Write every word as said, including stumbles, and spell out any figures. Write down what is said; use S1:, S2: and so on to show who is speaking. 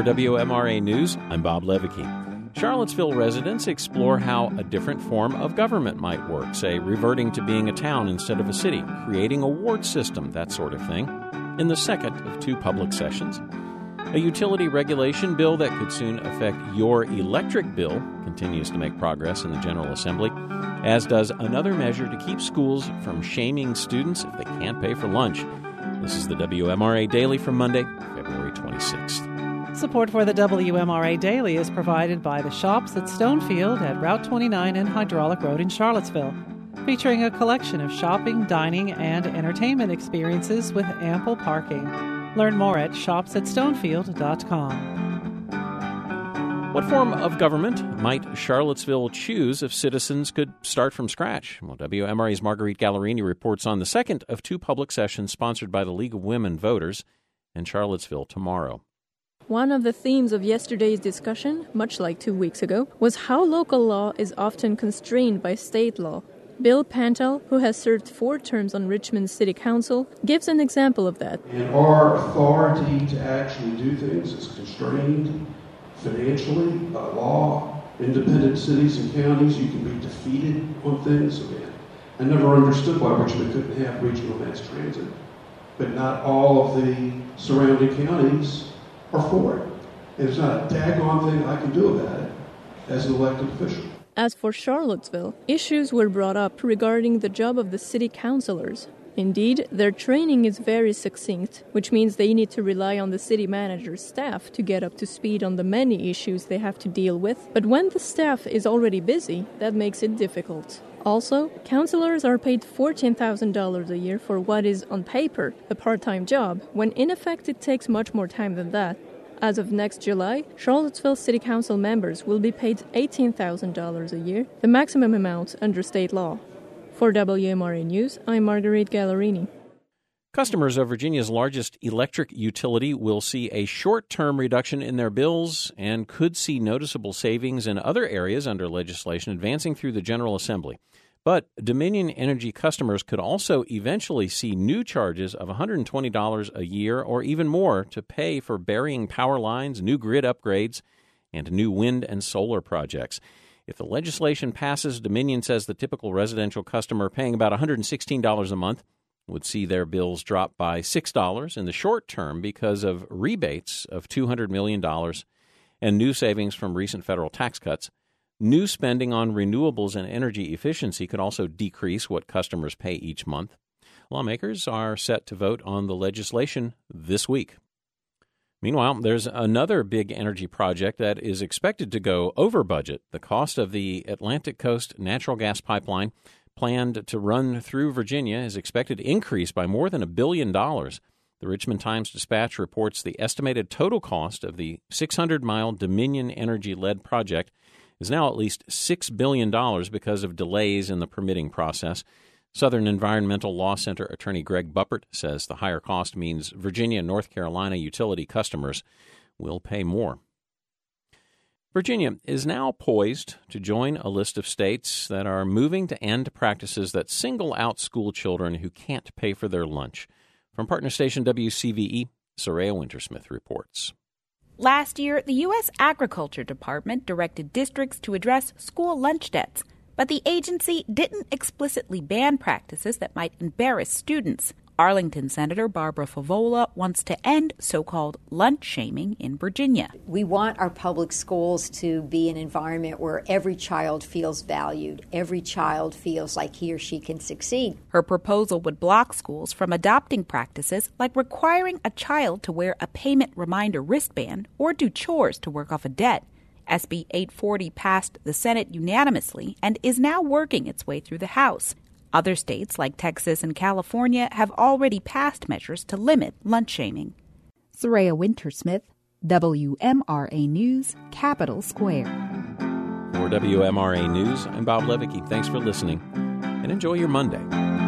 S1: W M R A News, I'm Bob Levicki. Charlottesville residents explore how a different form of government might work, say reverting to being a town instead of a city, creating a ward system, that sort of thing, in the second of two public sessions. A utility regulation bill that could soon affect your electric bill continues to make progress in the General Assembly, as does another measure to keep schools from shaming students if they can't pay for lunch. This is the W M R A Daily for Monday, February twenty-sixth.
S2: Support for the W M R A Daily is provided by the Shops at Stonefield at Route twenty-nine and Hydraulic Road in Charlottesville, featuring a collection of shopping, dining, and entertainment experiences with ample parking. Learn more at shops at stonefield dot com.
S1: What form of government might Charlottesville choose if citizens could start from scratch? Well, W M R A's Marguerite Gallerini reports on the second of two public sessions sponsored by the League of Women Voters in Charlottesville tomorrow.
S3: One of the themes of yesterday's discussion, much like two weeks ago, was how local law is often constrained by state law. Bill Pantel, who has served four terms on Richmond City Council, gives an example of that.
S4: And our authority to actually do things is constrained financially by law. Independent cities and counties, you can be defeated on things. I mean, I never understood why Richmond couldn't have regional mass transit, but not all of the surrounding counties are for it. And there's not a daggone thing I can do about it as an elected official.
S3: As for Charlottesville, issues were brought up regarding the job of the city councilors. Indeed, their training is very succinct, which means they need to rely on the city manager's staff to get up to speed on the many issues they have to deal with. But when the staff is already busy, that makes it difficult. Also, councilors are paid fourteen thousand dollars a year for what is, on paper, a part-time job, when in effect it takes much more time than that. As of next July, Charlottesville City Council members will be paid eighteen thousand dollars a year, the maximum amount under state law. For W M R A News, I'm Marguerite Gallerini.
S1: Customers of Virginia's largest electric utility will see a short-term reduction in their bills and could see noticeable savings in other areas under legislation advancing through the General Assembly. But Dominion Energy customers could also eventually see new charges of one hundred twenty dollars a year or even more to pay for burying power lines, new grid upgrades, and new wind and solar projects. If the legislation passes, Dominion says the typical residential customer paying about one hundred sixteen dollars a month would see their bills drop by six dollars in the short term because of rebates of two hundred million dollars and new savings from recent federal tax cuts. New spending on renewables and energy efficiency could also decrease what customers pay each month. Lawmakers are set to vote on the legislation this week. Meanwhile, there's another big energy project that is expected to go over budget. The cost of the Atlantic Coast natural gas pipeline planned to run through Virginia is expected to increase by more than a billion dollars. The Richmond Times-Dispatch reports the estimated total cost of the six hundred mile Dominion Energy-led project is now at least six billion dollars because of delays in the permitting process. Southern Environmental Law Center attorney Greg Buppert says the higher cost means Virginia and North Carolina utility customers will pay more. Virginia is now poised to join a list of states that are moving to end practices that single out school children who can't pay for their lunch. From partner station W C V E, Soraya Wintersmith reports.
S5: Last year, the U S Agriculture Department directed districts to address school lunch debts, but the agency didn't explicitly ban practices that might embarrass students. Arlington Senator Barbara Favola wants to end so-called lunch shaming in Virginia.
S6: We want our public schools to be an environment where every child feels valued, every child feels like he or she can succeed.
S5: Her proposal would block schools from adopting practices like requiring a child to wear a payment reminder wristband or do chores to work off a debt. S B eight forty passed the Senate unanimously and is now working its way through the House. Other states like Texas and California have already passed measures to limit lunch shaming.
S7: Soraya Wintersmith, W M R A News, Capitol Square.
S1: For W M R A News, I'm Bob Levicki. Thanks for listening, and enjoy your Monday.